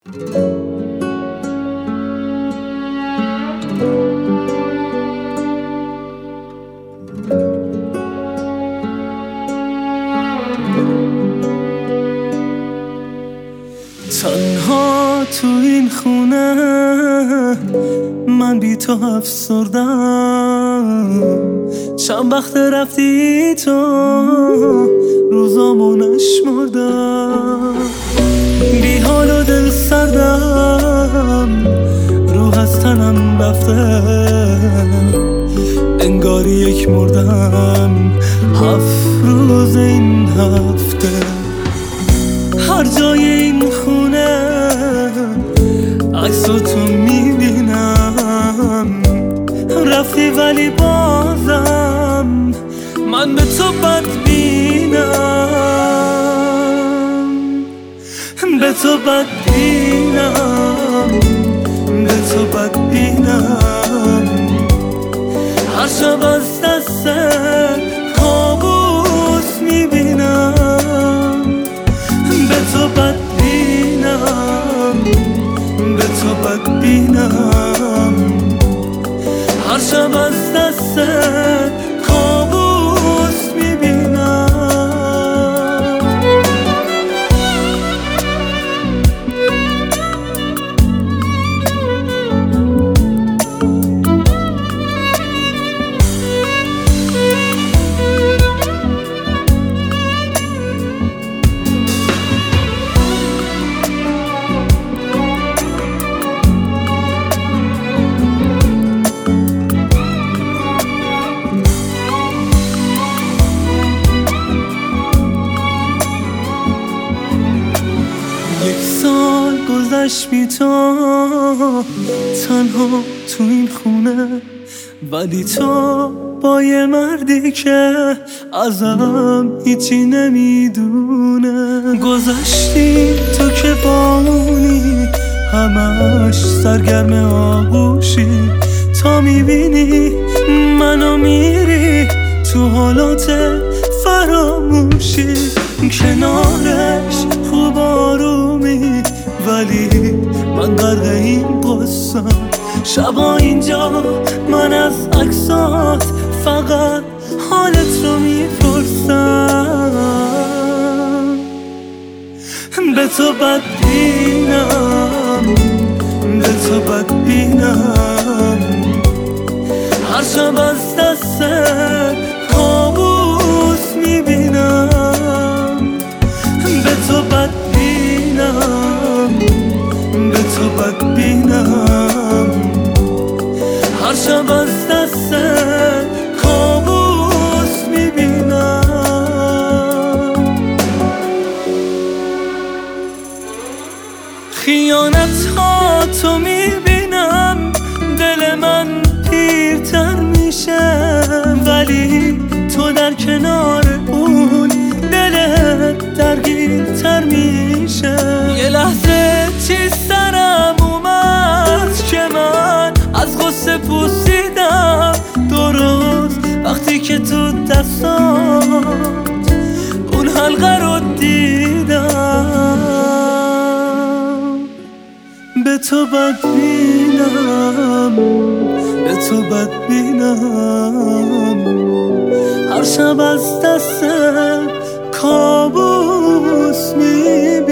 تنها تو این خونه من بی تو افسردم، چند وقت رفتی تو روزامو نشمردم، بی حال و دل سردم، روح از تنم رفته، انگاری یک مردم 7 روز این هفته. هر جای این خونه عکس تو میبینم، رفتی ولی بازم من به تو بدبینم، به تو بدبینم، به تو بدبینم. هر شب از دست کابوس میبینم، به تو بدبینم، به تو بدبینم. هر شب از دست کابوس میبینم. سال گذشت بی تو تنها تو این خونه، ولی تو با یه مردی که ازم هیچی نمیدونه. گذشتی تو که بامونی همش سرگرم آغوشی، تا میبینی منو میری تو حالات فراموشی. کنارش خوب آرومی ولی من غرق این قصم، شبا اینجا من از عکسات فقط حالت رو میپرسم. به تو بدبینم، به تو بدبینم. هر شب از دست کابوس میبینم، به تو بدبینم، به تو بدبینم. هر شب از دست کابوس میبینم. خیانت ها تو میبینم، دل من پیرتر میشه، ولی تو در کنار اون دلت درگیرتر میشه. یه لحظه چی سرم اومد که من از غصه پوسیدم، درست وقتی که تو دستات اون حلقه رو دیدم. به تو بدبینم، به تو بدبینم. هر شب از دست کابوس میبینم.